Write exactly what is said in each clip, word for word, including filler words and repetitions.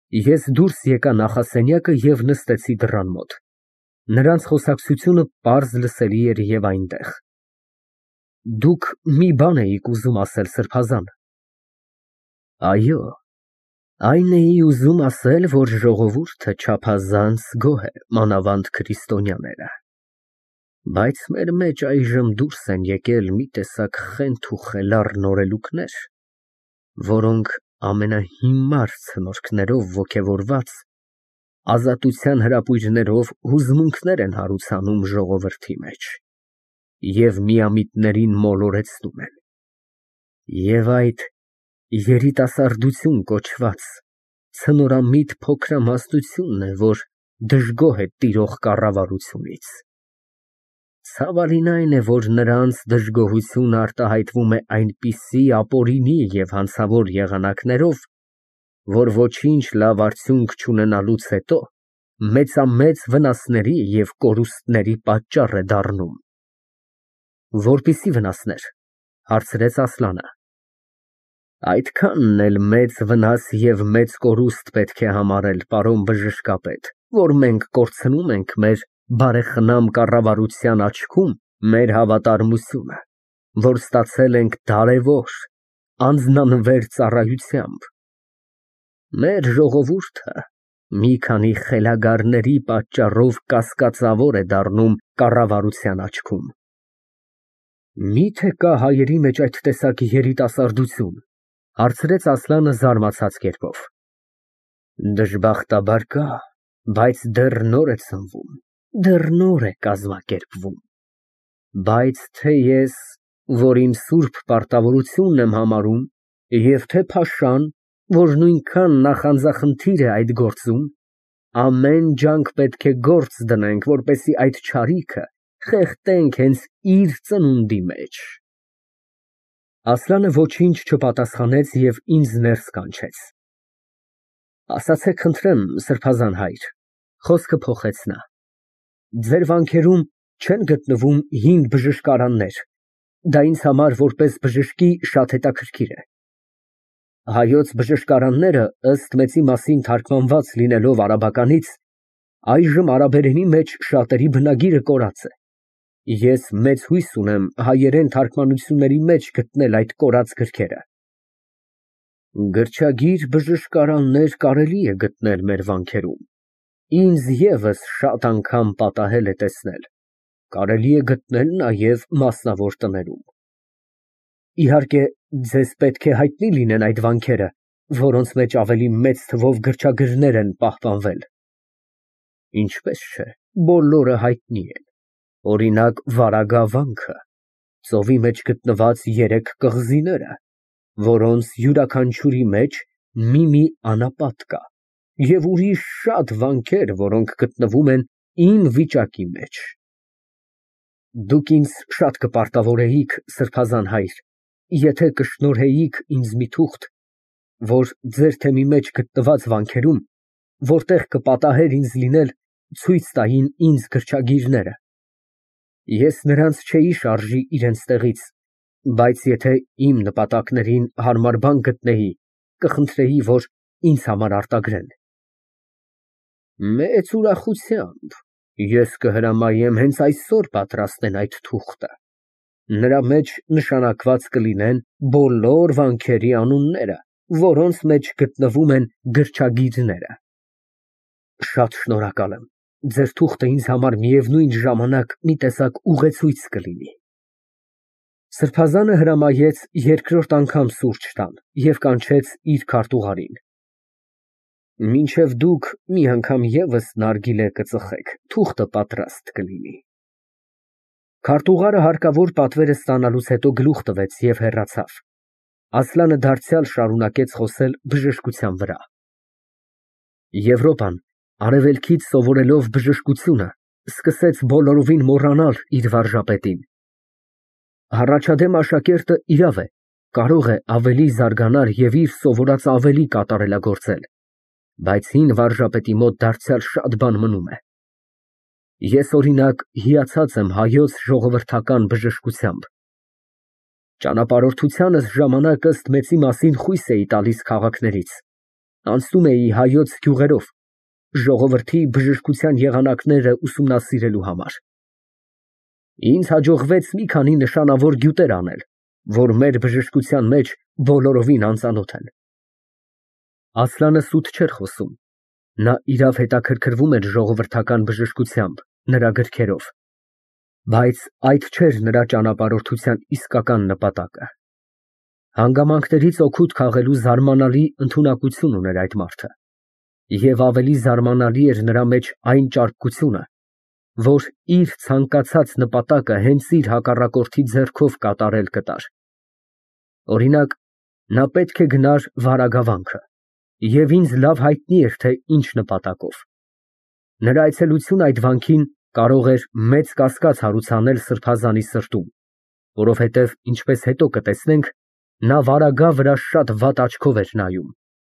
Ես դուրս եկա նախասենյակը և նստեցի դռան մոտ։ Նրանց խոսակցությունը պարզ լսելի էր և այնտեղ։ Դուք մի բան էիք ուզում ասել, սրբազան։ Այո, այն էի ուզում ասել, որ ժողովուրդը չափազանց գոհ է, մանավանդ քրիստոնյաները, բայց մեր մեջ այժմ դուրս են եկել մի տեսակ խենթ ու խելառ նորելուկներ, որոնք ամենահիմար ցնորքներով ոգևորված, ազատության հրապույրներով հուզմունքներ են հարուցանում ժողովրդի մեջ և միամիտներին մոլորեցնում են։ Եվ այդ երիտասարդություն կոչված ցնորամիտ փոքրամասնությունն է, որ դժգոհ է տիրող կառավարությունից։ Ցավալին այն է, որ նրանց դժգոհությունը արտահայտվում է այնպիսի ապօրինի և հանցավոր եղանակներով, որ ոչինչ լավ արդյունք չունենալուց հետո մեծամեծ վնասների և կորուստների պատճառ է դառնում։ Որպիսի՞ վնասներ, հարցրեց Ասլանը։ Այդքանն էլ մեծ վնաս և մեծ կորուստ պետք է համարել, պարոն բժշկապետ, որ մենք կորցնում ենք մեր բարեխնամ կառավարության աչքում մեր հավատարմությունը, որ ստացել ենք դարևոր, անձնանվեր ծառայությամբ։ Մեր ժողովուրդը մի քանի խելագարների պատճառով կասկածավոր է դառնում կառավարության աչքում։ Մի՞թե կա հայերի մեջ այդ տեսակ երիտասարդություն, հարցրեց Ասլանը զարմացած կերպով։ Դժբախտաբար կա, բայց դեռ նոր է ծնվում, դեռ նոր է կազմակերպվում, բայց թե ես, որ իմ սուրբ պարտավորությունն եմ համարում, և թե փաշան, որ նույնքան նախանձախնդիր է այդ գործում, ամեն ջանք պետք է գործ դնենք, որպեսզի այդ չարիքը խեղդենք հենց իր ծնունդի մեջ։ Ասլանը ոչինչ չպատասխանեց և ինձ ներս կանչեց։ Ասացեք խնդրեմ, սրբազան հայր, խոսքը փոխեց նա, ձեր վանքերում չե՞ն գտնվում հին բժշկարաններ, դա ինձ համար որպես բժշկի շատ հետաքրքիր է։ Հայոց բժշկարանները, ըստ մեծի մասին թարգմանված լինելով արաբականից, այժմ արաբերենի մեջ շատերի բնագիրը կորած է։ Ես մեծ հույս ունեմ հայերեն թարգմանությունների մեջ գտնել այդ կորած գրքերը։ Գրչագիր բժշկարաններ կարելի է գտնել մեր վանքերում, ինձ ևս շատ անգամ պատահել է տեսնել, կարելի է գտնել նաև մասնավոր տներում։ Իհարկե, ձեզ պետք է հայտնի լինեն այդ վանքերը, որոնց մեջ ավելի մեծ թվով գրչագրներ են պահպանվել։ Ինչպես չէ, բոլորը հայտնի են, օրինակ Վարագա վանքը, ծովի մեջ գտնված երեք կղզիները, որոնց յուրաքանչյուրի մեջ մի-մի անապատ կա, և ուրիշ շատ վանքեր, որոնք գտնվում են իմ վիճակի մեջ։ Դուք ինձ շատ կպարտավորեիք, սրբազան հայր, եթե կշնորհեիք ինձ մի թուղթ, որ ձեր թեմի մեջ գտնված վանքերում, որտեղ կպատահեր ինձ լինել, ցույց տային ինձ գրչագիրները։ Ես նրանց չէի շարժի իրենց տեղից, բայց եթե իմ նպատակներին հարմար բան գտնեի, կխնդրեի, որ ինձ համար արտագրեն։ Մեծ ուրախությամբ, ես կհրամայեմ հենց այսօր պատրաստեն այդ թուղթը, նրա մեջ նշանակված կլինեն բոլոր վանքերի անունները, որոնց մեջ գտնվում են գրչագիրները։ Շատ շնորհակալ եմ, ձեր թուղթը ինձ համար միևնույն ժամանակ մի տեսակ ուղեցույց կլինի։ Սրբազանը հրամայեց երկրորդ անգամ սուրճ տան և կանչեց իր քարտուղարին։ Մինչև դուք մի անգամ ևս նարգիլե կծխեք, թուղթը պատրաստ կլինի։ Քարտուղարը հարկավոր պատվերը ստանալուց հետո գլուխ տվեց և հեռացավ։ Ասլանը դարձյալ շարունակեց խոսել բժշկության վրա։ Եվրոպան, արևելքից սովորելով բժշկությունը, սկսեց բոլորովին մոռանալ իր վարժապետին։ Հառաջադեմ աշակերտը, իրավ է, կարող է ավելի զարգանալ և իր սովորածը ավելի կատարելագործել, բայց հին վարժապետի մոտ դարձյալ շատ բան մնում է։ Ես, օրինակ, հիացած եմ հայոց ժողովրդական բժշկությամբ։ Ճանապարհորդությանս ժամանակ ըստ մեծի մասին խույս էի տալիս քաղաքներից։ Անցնում էի հայոց գյուղերով, ժողովրդի բժշկության եղանակները ուսումնասիրելու համար։ Ինձ հաջողվեց մի քանի նշանավոր գյուտեր անել, որ մեր բժշկության մեջ բոլորովին անծանոթ են։ Ասլանը սուտ չէր խոսում, նա իրավ հետաքրքրվում էր ժողովրդական բժշկությամբ, նրա գրքերով, բայց այդ չէր նրա ճանապարհորդության իսկական նպատակը։ Հանգամանքներից օգուտ քաղելու զարմանալի ընդունակություն ուներ այդ մարդը, և ավելի զարմանալի էր նրա մեջ այն ճարպկությունը, որ իր ցանկացած նպատակը հենց իր հակառակորդի ձեռքով կատարել կտար։ Օրինակ, նա պետք է գնար Վարագավանքը, և ինձ լավ հայտնի էր, թե ինչ նպատակով։ Նրա այցելությունը այդ վանքին կարող էր մեծ կասկած հարուցանել սրբազանի սրտում, որովհետև, ինչպես հետո կտեսնենք, նա Վարագա վրա շատ վատ աչքով էր նայում։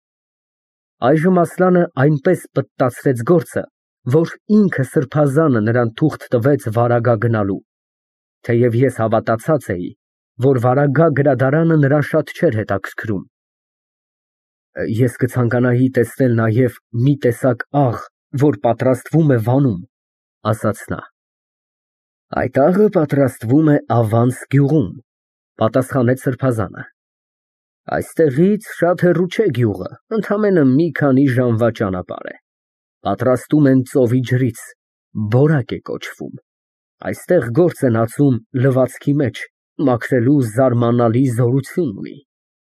Այժմ Ասլանը այնպես պտտացրեց գործը, որ ինքը սրբազանը նրան թուղթ տվեց Վարագա գնալու, թեև ես հավատացած էի, որ Վարագա գրադարանը նրան շատ չէր հետաքրքրում։ Ես կցանկանայի տեսնել նաև մի տեսակ աղ, որ պատրաստվում է Վանում, ասաց նա։ Այդ աղը պատրաստվում է Ավանս գյուղում, պատասխանեց սրբազանը։ Այստեղից շատ հեռու չէ գյուղը, ընդամենը մի քանի ժամվա ճանապարհ է։ Պատրաստում են ծովի ջրից, բորակ է կոչվում։ Այստեղ գործ են ածում լվացքի մեջ, մաքրելու զարմանալի զորություն ունի։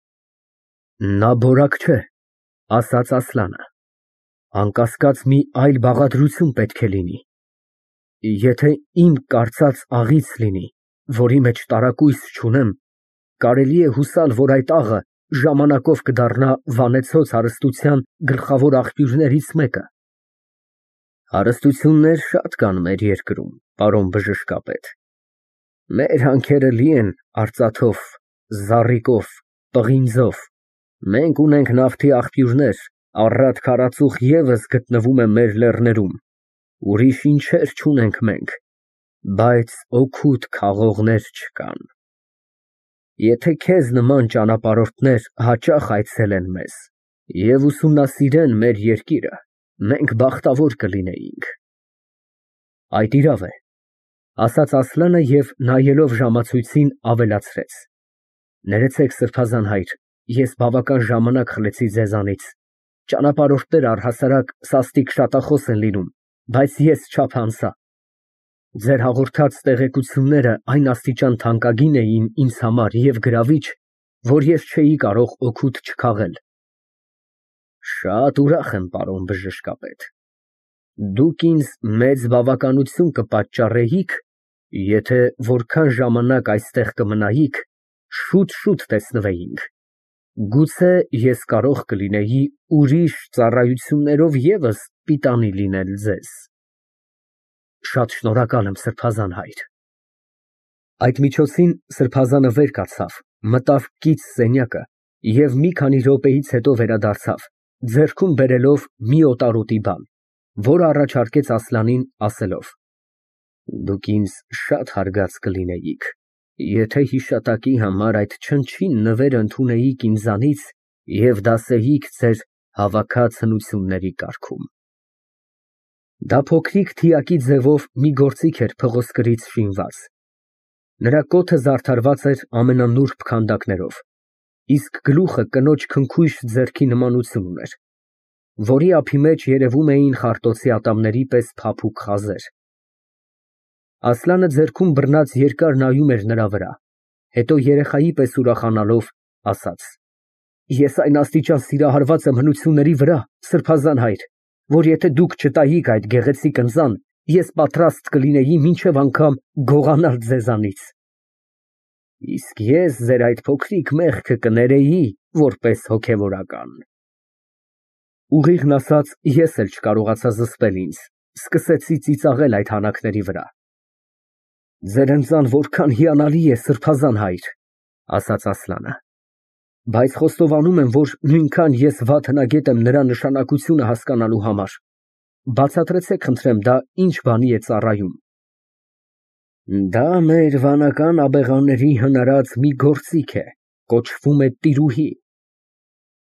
Նա բորակ չէ, ասաց Ասլանը, անկասկած մի այլ բաղադրություն պետք է լինի։ Եթե իմ կարծած աղից լինի, որի մեջ տարակույս չունեմ, կարելի է հուսալ, որ այդ աղը ժամանակով կդառնա վանեցոց հարստության գլխավոր աղբյուրներից մեկը։ Հարստություններ շատ կան մեր երկրում, պարոն բժշկապետ։ Մեր հանքերը լի են արծաթով, զառիկով, պղինձով, մենք ունենք նավթի աղբյուրներ, առատ քարածուխ ևս գտնվում է մեր լեռներում, ուրիշ ինչեր չունենք մենք, բայց օգուտ քաղողներ չկան։ Եթե քեզ նման ճանապարհորդներ հաճախ այցելեն մեզ և ուսումնասիրեն մեր երկիրը, մենք բախտավոր կլինեինք։ Այդ իրավ է, ասաց Ասլանը և նայելով ժամացույցին ավելացրեց. Ներեցեք, սրբազան հայր, ես բավական ժամանակ խլեցի ձեզանից, ճանապարհորդները առհասարակ սաստիկ շատախոս են լինում, բայց ես չափ անցա։ Ձեր հաղորդած տեղեկությունները այն աստիճան թանկագին էին ինձ համար և գրավիչ, որ ես չէի կարող օգուտ չքաղել։ Շատ ուրախ եմ, պարոն բժշկապետ։ Դուք ինձ մեծ բավականություն կպատճառեիք, եթե որքան ժամանակ այստեղ կմնայիք, շուտ֊շուտ տեսնվեինք։ Գուցե ես կարող կլինեի ուրիշ ծառայություններով ևս պիտանի լինել ձեզ։ Շատ շնորհակալ եմ, սրբազան հայր։ Այդ միջոցին սրբազանը վեր կացավ, մտավ կից սենյակը և մի քանի րոպեից հետո վերադարձավ, ձեռքում բերելով մի օտարոտի բան, որը առաջարկեց Ասլանին, ասելով. Դուք ինձ շատ հարգած կլինեիք, եթե հիշատակի համար այդ չնչին նվերը ընդունեիք ինձանից և դասեիք ձեր հավաքած հնությունների կարգում։ Դա փոքրիկ թիակի ձևով մի գործիք էր փղոսկրից շինված։ Նրա կոթը զարդարված էր ամենանուրբ քանդակներով, իսկ գլուխը կնոջ քնքուշ ձեռքի նմանություն ուներ, որի ափի մեջ երևում էին խարտոցի ատամների պես փափուկ խազեր։ Ասլանը ձեռքում բռնած երկար նայում էր նրա վրա, հետո երեխայի պես ուրախանալով ասաց. Ես այն աստիճան սիրահարված եմ հնությունների վրա, սրբազան հայր, որ եթե դուք չտայիք այդ գեղեցիկ ընծան, ես պատրաստ կլինեի մինչև անգամ գողանալ ձեզանից։ Իսկ ես ձեր այդ փոքրիկ մեղքը կներեի որպես հոգևորական։ Ուղիղն ասած, ես էլ չկարողացա զսպել ինձ, սկսեցի ծիծաղել այդ հանակների վրա։ Ձեր ընծան որքան հիանալի է, սրբազան հայր, ասաց Ասլանը, բայց խոստովանում եմ, որ նույնքան ես վատ հնագետ եմ նրա նշանակությունը հասկանալու համար։ Բացատրեցեք, խնդրեմ, դա ինչ բանի է ծառայում։ Դա մեր վանական աբեղաների հնարած մի գործիք է, կոչվում է տիրուհի։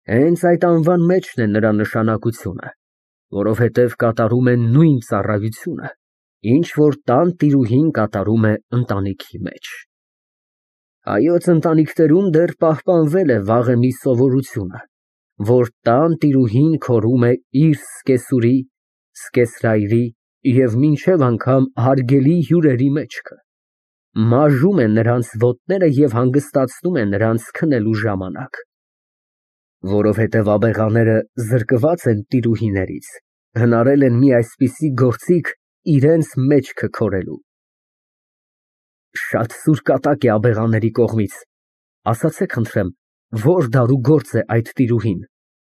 Հենց այդ անվան մեջն է նրա նշանակությունը, որովհետև կատարում է նույն ծառայությունը, ինչ որ տան տիրուհին կատարում է ընտանիքի մեջ։ Հայոց ընտանիքներում դեռ պահպանվել է վաղեմի սովորությունը, որ տան տիրուհին քորում է իր սկեսուրի, սկեսրայրի և մինչև անգամ հարգելի հյուրերի մեջքը, մաժում է նրանց ոտները և հանգստացնում է նրանց քնելու ժամանակ։ Որովհետև աբեղաները զրկված են տիրուհիներից, հնարել են մի այսպիսի գործիք իրենց մեջքը քորելու։ Շատ սուր կատակ է աբեղաների կողմից, ասացեք խնդրեմ, որ դարու գործ է այդ տիրուհին։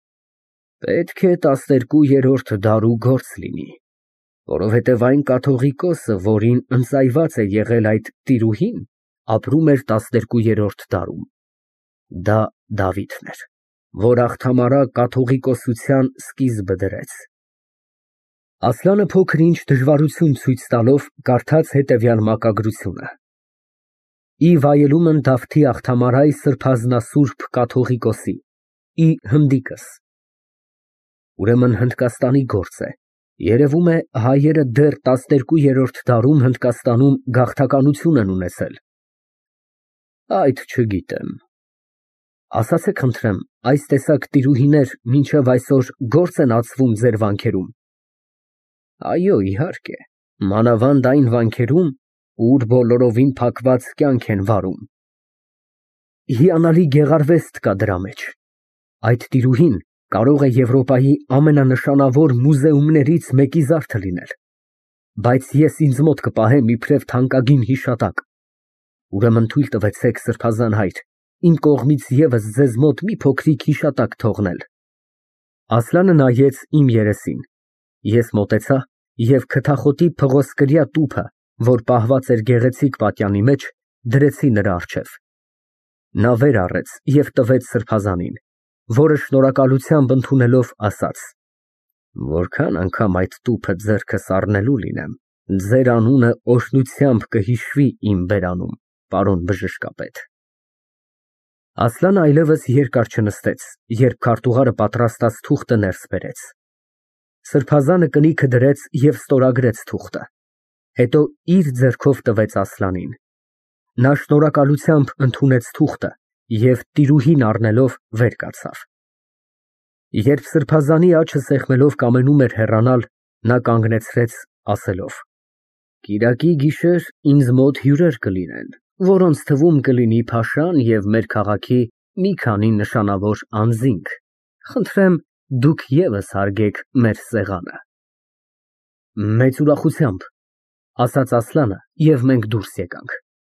Պետք է տասներկուերորդ դարու գործ լինի, որովհետև այն կաթողիկոսը, որին ընծայված է եղել այդ տիրուհին, ապրում էր տասներկուերորդ դարում։ Դա Դավիթն էր, որ աղթամարա կաթողիկոսության սկիզբը դրեց։ Ասլանը փոքր-ինչ դժվարություն ցույց տալով կարդաց հետևյալ մակագրությունը. Ի վայելումն Դավթի աղթամարայ սրբազնասուրբ կաթողիկոսի, ի հնդիկս։ Ուրեմն Հնդկաստանի գործ է, երևում է հայերը դեռ տասներկուերորդ դարում Հնդկաստանում գաղթականություն են ունեցել։ Այդ չգիտեմ։ Ասացեք խնդրեմ, այս տեսակ տիրուհիներ մինչև այսօր գործ են ածվում ձեր վանքերում։ Այո, իհարկե, մանավանդ այն վանքերում, ուր բոլորովին փակված կյանք են վարում։ Հիանալի գեղարվեստ կա դրա մեջ։ Այդ տիրուհին կարող է Եվրոպայի ամենանշանավոր մուզեումներից մեկի զարդը լինել, բայց ես ինձ մոտ կպահեմ իբրև թանկագին հիշատակ։ Ուրեմն թույլ տվեցեք, սրբազան հայր, իմ կողմից ևս ձեզ մոտ մի փոքրիկ հիշատակ թողնել։ Ասլանը նայեց իմ երեսին։ Ես մոտեցա և քթախոտի փղոսկրյա տուփը, որ պահված էր գեղեցիկ պատյանի մեջ, դրեցի նրա առջև։ Նա վեր առեց և տվեց սրբազանին, որը շնորհակալությամբ ընդունելով ասաց. Որքան անգամ այդ տուփը ձեռքս առնելու լինեմ, ձեր անունը օրհնությամբ կհիշվի իմ բերանում, պարոն բժշկապետ։ Ասլանը այլևս երկար չնստեց, երբ քարտուղարը պատրաստած թուղթը ներս բերեց։ Սրբազանը կնիքը դրեց և ստորագրեց թուղթը, հետո իր ձեռքով տվեց Ասլանին։ Նա շնորհակալությամբ ընդունեց թուղթը և տիրուհին առնելով վեր կացավ։ Երբ սրբազանի աջը սեղմելով կամենում էր հեռանալ, նա կանգնեցրեց, ասելով. Կիրակի գիշեր ինձ մոտ հյուրեր կլինեն, որոնց թվում կլինի փաշան և մեր քաղաքի մի քանի նշանավոր անձինք, խնդրեմ դուք ևս հարգեք մեր սեղանը։ Մեծ ուրախությամբ, ասաց Ասլանը, և մենք դուրս եկանք։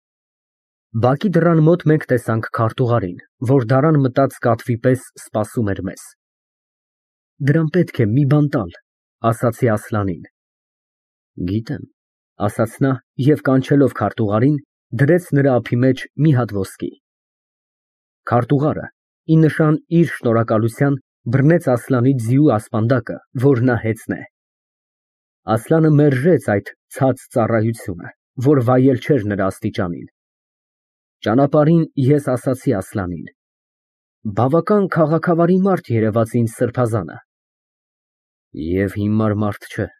Բակի դռան մոտ մենք տեսանք քարտուղարին, որ դարան մտած կատվի պես սպասում էր մեզ։ Դրան պետք է մի բան տալ, ասացի Ասլանին։ Գիտեմ, ասաց նա և կանչելով քարտուղարին, դրեց նրա ափի մեջ մի հատ ոսկի։ Քարտուղարը, ի նշան իր շնորհակալության, բռնեց Ասլանի ձիու ասպանդակը, որ նա հեծնե։ Ասլանը մերժեց այդ ցած ծառայությունը, որ վայել չէր նրա աստիճանին։ Ճանապարհին ես ասացի Ասլանին. բավական քաղաքավարի մարդ երևաց ինձ սրբազանը։ Եվ հիմար մարդ չէ,